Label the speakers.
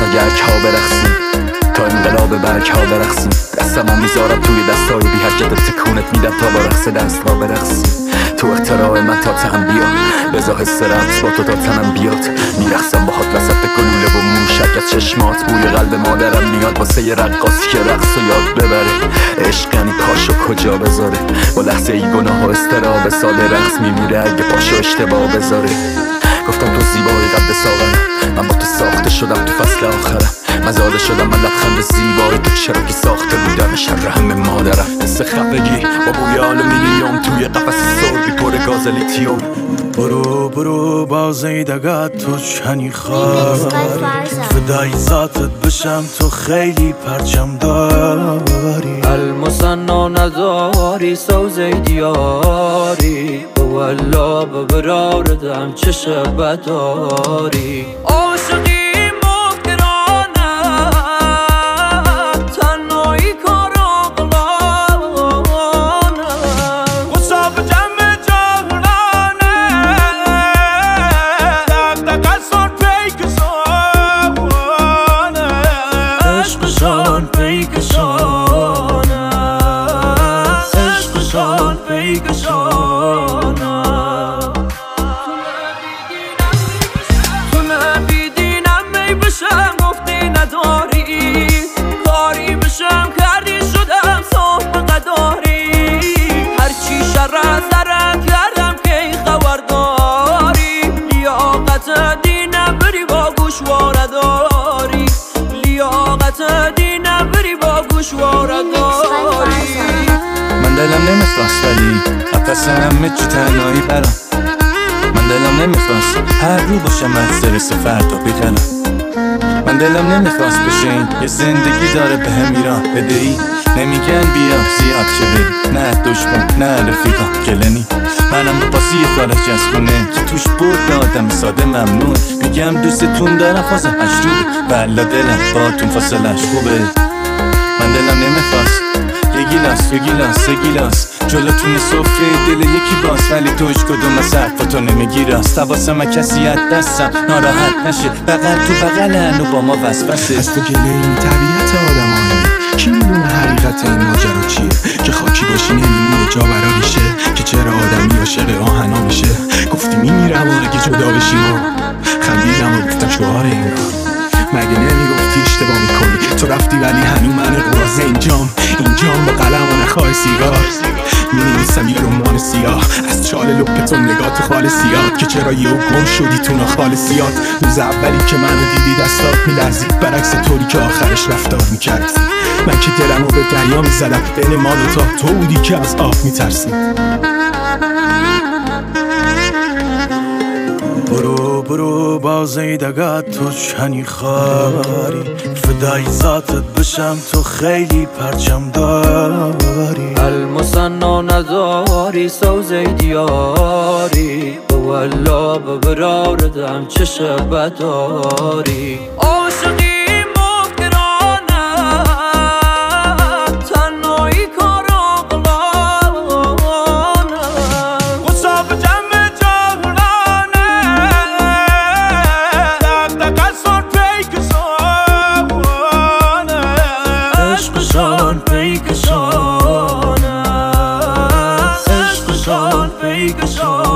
Speaker 1: برگرک ها برقصیم، تا انقلاب برگ ها برقصیم. دستمو میذارم توی دستای بی حرکت، تکونت میدم تا با رقص دست ها برقصیم. تو اختراع من تا تهم بیا، بزا حس رقص با تو تا تنم بیاد. میرقصم باهات وسط گلوله و موشک از چشمات، بوی قلب مادرم میاد واسه یه رقاصی که رقص و یاد ببره. عشقنی پاشو کجا بذاره، با لحظه ای گناه و استراب ساده رقص میمیره اگه پاشو اشتباه بذاره. گفتم تو زیبایی قد ساغرم، من با تو ساخته شدم تو فصل آخرم. مزاده شدم من لبخند زیبایی تو، چرا که ساخته بودم شر همه مادرم. حس خفگی با بوی آلومینیوم توی قفس سربی پر گاز لیتیوم.
Speaker 2: برو برو بازی دگت تو چنی خواهی، فدای ذاتت بشم تو خیلی پرچم داری.
Speaker 3: المصنع نداری سوزی دیاری، والله ببراردم چه شبت داری. عاشقی مفترانه تنهایی کار عقلانه،
Speaker 2: غصاب جمع جهلانه دقدقه سان پیکسانه،
Speaker 3: عشقشان پیکشانه، عشقشان پیکشانه. تو نبیدینم می بشم گفتی نداری، کاری بشم کردی شدم صاحب قداری. هرچی شر زرم کردم که خبر داری، لیاقت دینم بری با گوشواره داری، لیاقت دینم بری با گوشواره داری.
Speaker 2: من دلم نمیخواست ولی قفصم چی تنهایی برم. من دلم نمیخواست هر رو باشم از درس فردا بکنم. من دلم نمیخواست بشین یه زندگی داره به هم ایران بدهی. نمیگن بیا زیاد که بری، نه دشمن نه رفیقا گلنی. منم با پاسی خارج از خونه که توش برد آدم ساده ممنون. میگم دوستتون دارم فازم اشروبه، بلا دلم با تون فاصلش خوبه. من دلم نمیخواست یه گیلاس سه گیلاس جلوتون سفره دل یکی باز، ولی توش کدوم از حرفاتو نمیگی راست. حواسم کسی از دستم ناراحت نشه، بغل تو بغلن و با ما وسوسه.
Speaker 4: از تو گله این طبیعت آدمانه، کی میدونه حقیقت این ماجرا چیه؟ که خاکی باشی نمیمونه جا برا ریشه، که چرا آدمی عاشق آهنا میشه. گفتی میمیرم و اگه جدا بشیم، خندیدم و گفتم شعار این را. مگه نمیگفتی اشتباه میکنی؟ تو رفتی ولی هنو من قراز اینجام با قلم و نخواه سیگار. می‌نویسم یه رمان سیاه از چال لپتون نگاه تو خال سیاد، که چرا یهو گم شدی تو ناخال سیاد. روز اولی که منو دیدی دستات میلرزی، برعکس طوری که آخرش رفتار میکردی. من که دلمو به دریا میزدم، بین ما دوتا تو بودی که از آب میترسی.
Speaker 2: برو برو بازی دگت تو چنی خاری، فدای ذاتت بشم تو خیلی پرچم داری.
Speaker 3: المصنع نداری سوزی دیاری، والله ببراردم چه شبت داری. عاشقی مفترانه تنهایی کار عقلانه،
Speaker 2: غصاب جمع جهلانه دقدقه سان پیکسانه،
Speaker 3: عشقشان پیکشانه، عشقشان پیکشانه.